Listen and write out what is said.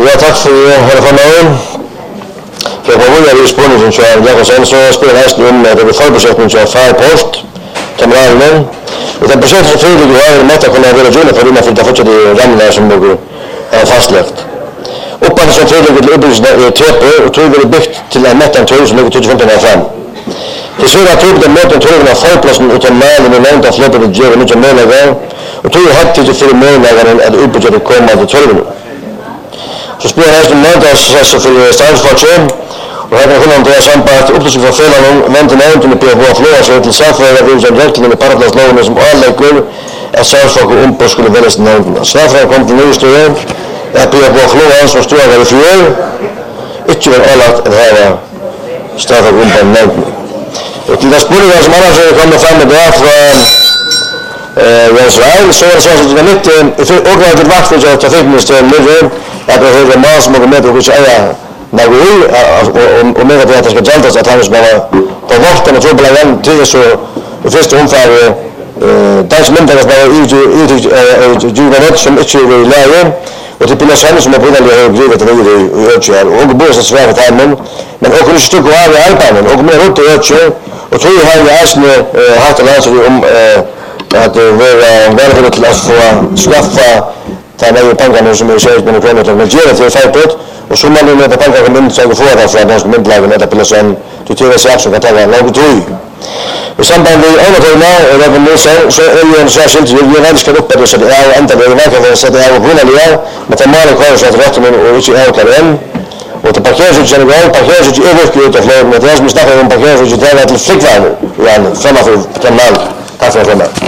Ja, tack för hela förmånen. För jag var ju spårningen så jag sen så spelar resten om det var förbesättning så Firepost kameralen. Och det projektet så fyller ju har mätta kunna vara jula för innan för det fortsätter det ramla som något fastlagt. Uppan så fyller det uppbyggs tepe och tror det byggt till en mättan tur som ligger 25 fram. Det så att typ den mättan turerna förplatsen utan malen och långt att släppa det ger mycket mer där. Och tror har till för månaden att uppbygga det kommande turerna. Så spelar resten mättas så för Stansforsen. Och här kan man ta sampart upptäcka för felan vänta inte med på flora så till Safra vill jag direkt med Paradise som alla kul är Safra och på skulle väljas nämnden. Safra kom till nu stöd. Jag på flora som står där i fjol. Inte väl alla att ha Safra på nämnden. Och till det spåret som annars kommer fram med där från Israel så är det så att det är lite och det vart för trafikministern nu att det är en som kommer med och så är och med att det ska jaltas att han ska vara på vakten och trubbla igen till så i första omfär dansk myndigheter som är juvenet som inte är lägen och till Pilasen som är på den högrivet i Ötjär och bor så svär för hemmen men också ett stycke av Albanen och mer runt i Ötjär och tror jag har Asne haft en ansvar om att vara välkommen till att få skaffa ta med pengarna som är säkert med kronor men ge det till Firepost. Och så man med att pengar kommer så får det för att de myndlagen med Pilasen till TV6 som kan ta något tror. I samband med övertagna revolution så är ju en särskild juridisk grupp där så det är inte det verkar så det är grundläggande med att man kan så att rätt men och inte är klar och det parkeras ju generellt parkeras ju överkört av med det som snackar om parkeras ju där till flickvärn igen framför kanal. Tack för det.